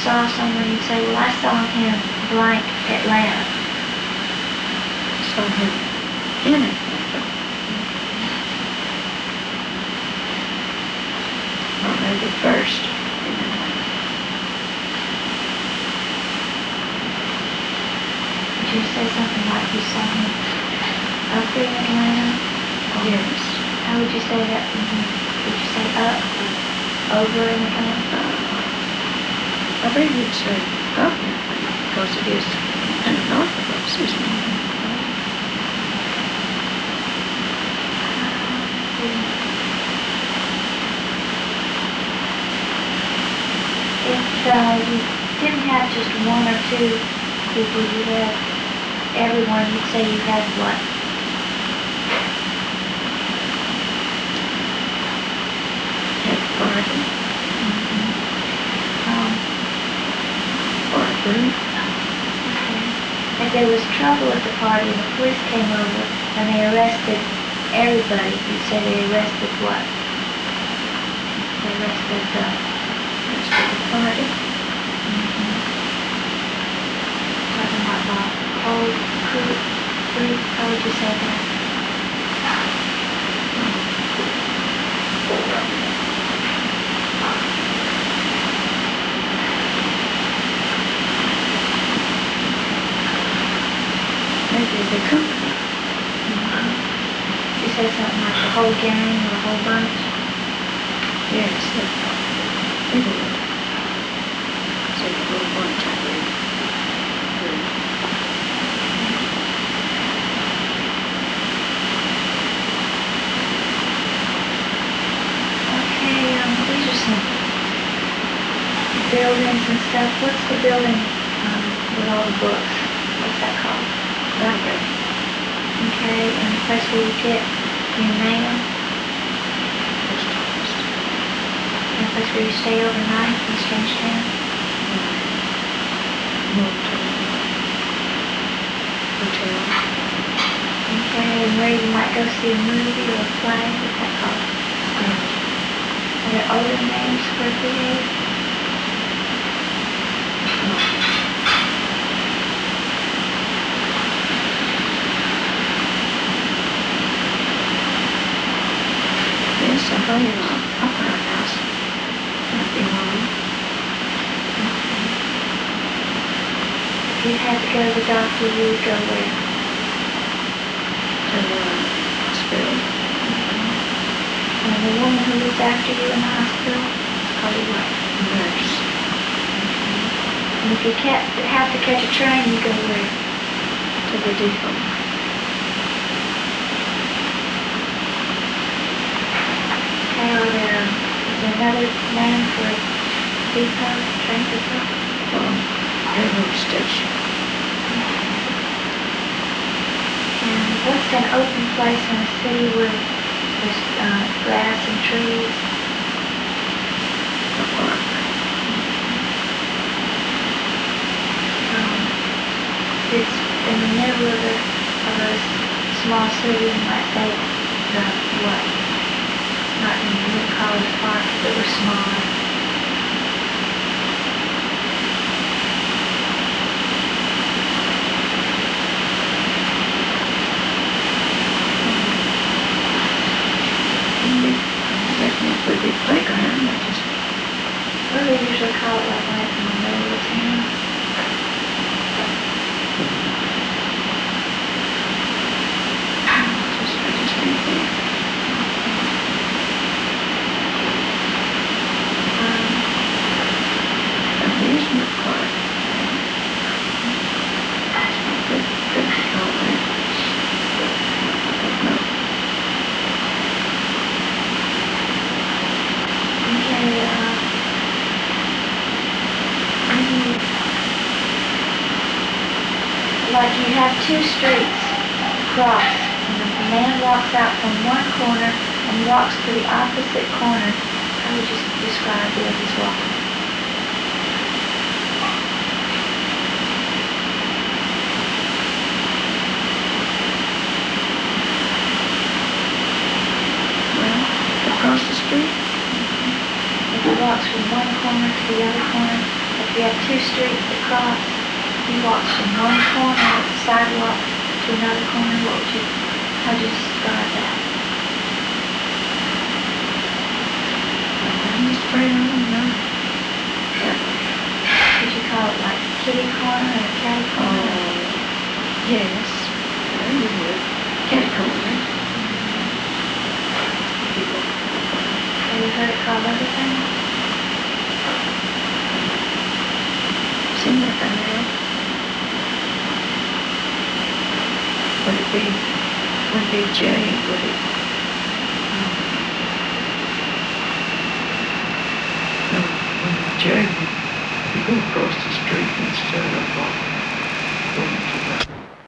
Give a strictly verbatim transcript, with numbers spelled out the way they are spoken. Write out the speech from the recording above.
saw someone, you'd say, well, I saw him blank Atlanta. Saw him in Atlanta. Or maybe first in Atlanta. Would you say something like you saw him up in Atlanta? Yes. How would you say that? Would you say up or over in Atlanta? I think you'd say up in Atlanta because it is in the north of us, isn't it? If uh, you didn't have just one or two people, you had everyone, you'd say you had what? Had a party. Mm-hmm. Um, Or a group. okay. If there was trouble at the party and the police came over and they arrested everybody, you'd say they arrested what? They arrested the... Rest of the party. Mm-hmm. Talking about the whole group, group, how would you say that? Maybe the company. Mm-hmm. You say something like the whole gang or the whole bunch? Yes, the people would say the whole bunch, I believe. Group. Okay, um, these are some buildings and stuff. What's the building um, with all the books? What's that called? Library. Okay, and the place where you get your mail, Post office. and the place where you stay overnight in Strange Town. Motel. Hotel. Okay, and where you might go see a movie or a play. What's that called? Theater. Are there other names for a theater? Yes, I believe an opera house might be one. If you had to go to the doctor, you would go where? To the hospital. And the woman who looks after you in the hospital, call you what? Nurse. And if you can't have to catch a train, you go where? To the depot. Okay, are there, is there another name for a depot, train depot? Um, railroad station. And what's an open place in a city where there's uh, grass and trees? A park. Um, it's in the middle of a, of a small city, you might say the what? Not in you wouldn't call it a park if it were smaller. Technically be playground, I just What do they usually call it like when it's in the middle of town? just I just can't think. Um, Amusement park. Could, could be called that. I don't know. okay, uh, maybe, like you have two streets cross, and the man walks out from one corner and walks to the opposite corner. How would you describe where he's walking? Well, across the street. If he walks from one corner to the other corner, if you have two streets across, you walked from one corner of the sidewalk to another corner, what would you, how would you describe that? I'm just afraid I don't know. Would you call it like kitty corner or catty corner? Oh, yes. Yeah, you would. Catty corner. Have you heard it called other things? Seems like I have. Would it be, would it be J, would it? No, when J, you go across the street instead of uh, going to